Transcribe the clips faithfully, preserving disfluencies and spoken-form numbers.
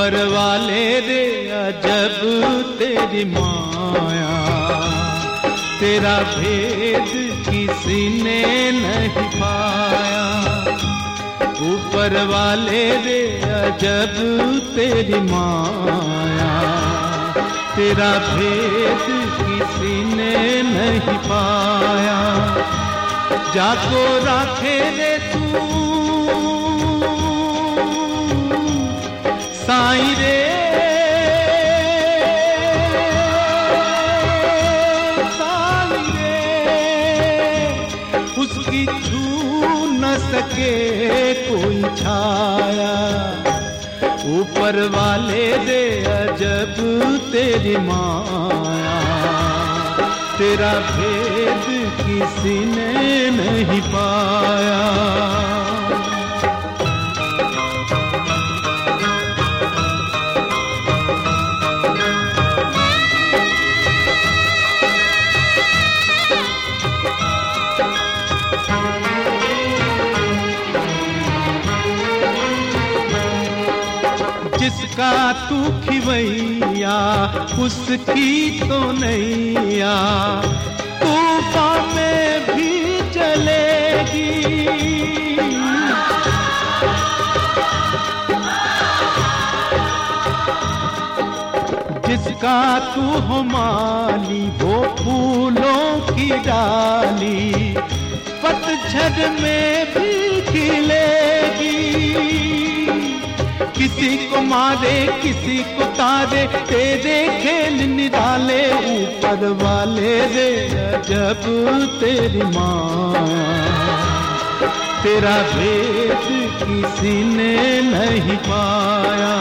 ऊपर वाले रे अजब तेरी माया, तेरा भेद किसी ने नहीं पाया। ऊपर वाले रे अजब तेरी माया, तेरा भेद किसी ने नहीं पाया। जाको राखे रे तू साईं रे, साईं रे, उसकी छू न सके कोई छाया। ऊपर वाले दे अजब तेरी माया, तेरा भेद किसी ने नहीं पाया। जिसका तू खिवैया उसकी तो नैया तूफान में भी चलेगी। जिसका तू हो माली वो फूलों की डाली पतझड़ में भी खिलेगी। किसी को मारे किसी को तारे तेरे खेल निराले। ऊपर वाले रे अजब तेरी माया, तेरा भेद किसी ने नहीं पाया।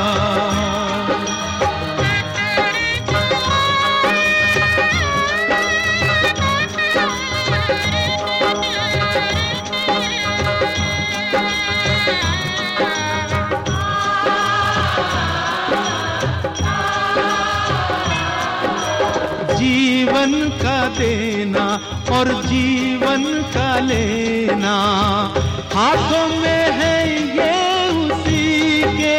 जीवन का देना और जीवन का लेना हाथों में है ये उसी के।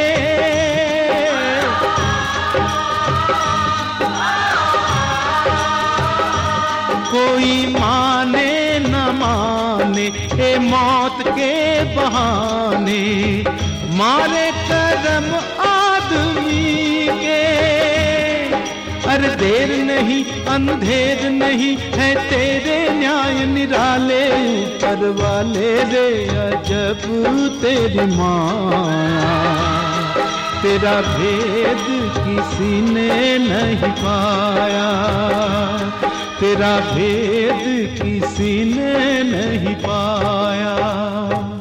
कोई माने न माने ए मौत के बहाने मारे करम आदमी के। अरे देर नहीं अंधेर नहीं है तेरे न्याय निराले। ऊपर वाले रे अजब तेरी माया, तेरा भेद किसी ने नहीं पाया। तेरा भेद किसी ने नहीं पाया।